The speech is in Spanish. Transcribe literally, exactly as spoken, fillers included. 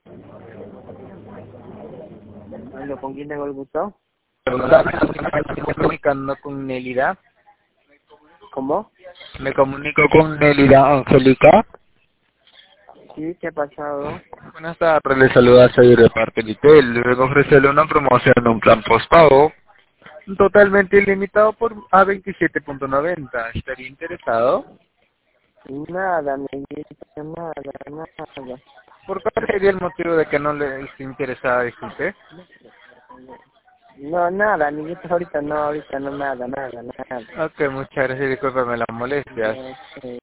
Bueno, ¿con quién tengo el gusto? Me comunicando con Nelida. ¿Cómo? Me comunico con Nelida Angélica. Sí, ¿qué ha pasado? Buenas tardes, le saluda Sayer de parte de Litel. Le vengo a ofrecerle una promoción de un plan postpago totalmente ilimitado por a veintisiete punto noventa. ¿Estaría interesado? Nada, amiguito, nada, nada. ¿Por cuál sería el motivo de que no le esté interesada, disculpe? No, nada, amiguito, ahorita no, ahorita no, nada, nada, nada. Ok, muchas gracias, discúlpeme las molestias. Ok.